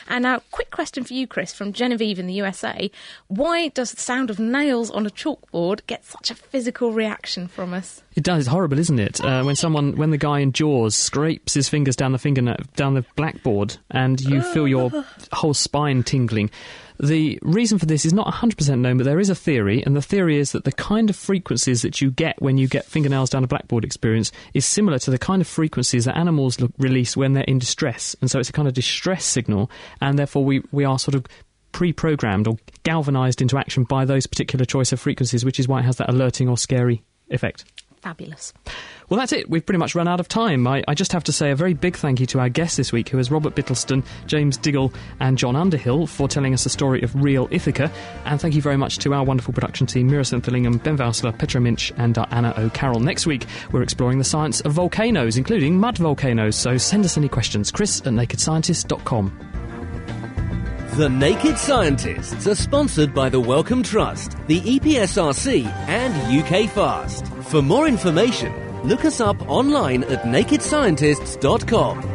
And now, quick question for you, Chris, from Genevieve in the USA. Why does the sound of nails on a chalkboard get such a physical reaction from us? It does. It's horrible, isn't it? When the guy in Jaws scrapes his fingers down the blackboard, and you feel your whole spine tingling. The reason for this is not 100% known, but there is a theory, and the theory is that the kind of frequencies that you get when you get fingernails down a blackboard experience is similar to the kind of frequencies that animals release when they're in distress. And so it's a kind of distress signal, and therefore we are sort of pre-programmed or galvanised into action by those particular choice of frequencies, which is why it has that alerting or scary effect. Fabulous. Well, that's it. We've pretty much run out of time. I just have to say a very big thank you to our guests this week, who is Robert Bittleston, James Diggle and John Underhill, for telling us the story of real Ithaca. And thank you very much to our wonderful production team, Mira Sinthalingham, Ben Vausler, Petra Minch and Anna O'Carroll. Next week, we're exploring the science of volcanoes, including mud volcanoes. So send us any questions. chris@nakedscientist.com. The Naked Scientists are sponsored by the Wellcome Trust, the EPSRC and UK Fast. For more information, look us up online at nakedscientists.com.